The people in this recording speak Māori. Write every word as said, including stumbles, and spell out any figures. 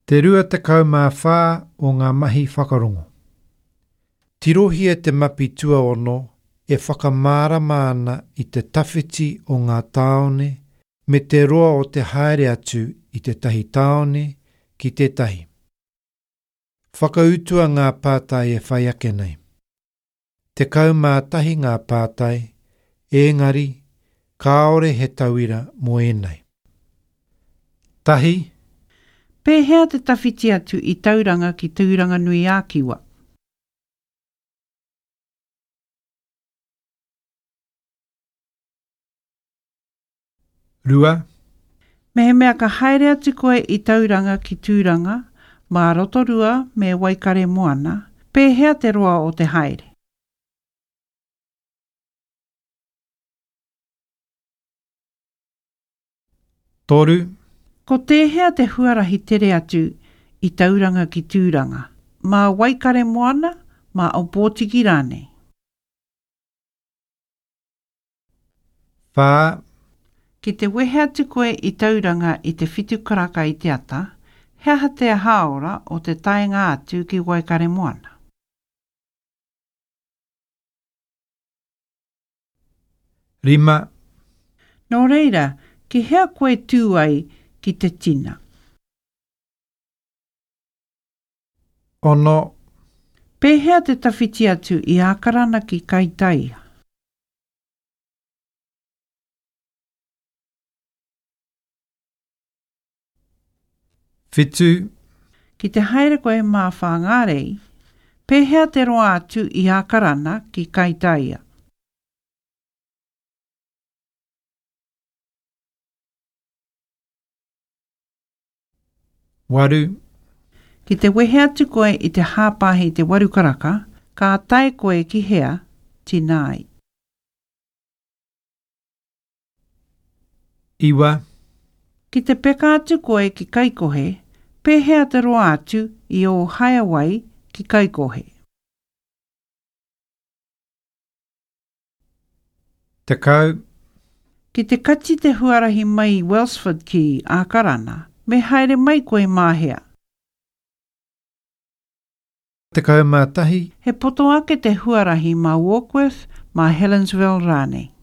Te rua te kaumā whā o ngā mahi whakarongo. Tirohia te mapi tua ono e whakamārama ana i te tawhiti o ngā taone me te roa o te haere atu i te tahi taone ki te tahi. Whakautua ngā pātai e whai ake nei. Te kaumā tahi ngā pātai, engari, kāore he tauira mo enei. Tahi, Pēhea te tawhiti atu i tauranga ki tauranga nui ākiwa. Rua, Me he mea ka haere atu koe i tauranga ki tūranga, mā rotorua me waikare moana, pēhea te roa o te haere. toru, Ko tēhea te huarahi tere atu i tauranga ki tūranga, mā waikare moana, mā o pōtiki rānei. whā, Ki te wehe atu koe i tauranga i te whitu karaka i te ata, hea te haora o te taenga atu ki waikare moana. rima, Nō reira, ki hea koe tū ai ki te tina. ono, Pēhea te tawhiti atu i ākarana ki kaitaia. whitu, Ki te haere koe mā whāngarei, pēhea te roa atu i ākarana ki kaitaia. waru, Ki te wehe atu koe i te hāpahi te warukaraka, ka tae koe ki hea, tinai. iwa, Ki te peka atu koe ki kaikohe, pēhea te roa atu i o haiawai ki kaikohe. te kau, Ki te kati te huarahi mai Wellsford ki ākarana, me haere mai koe māhea. te kaumā tahi, He poto ake te huarahi mā Warkworth, mā Helensville rānei.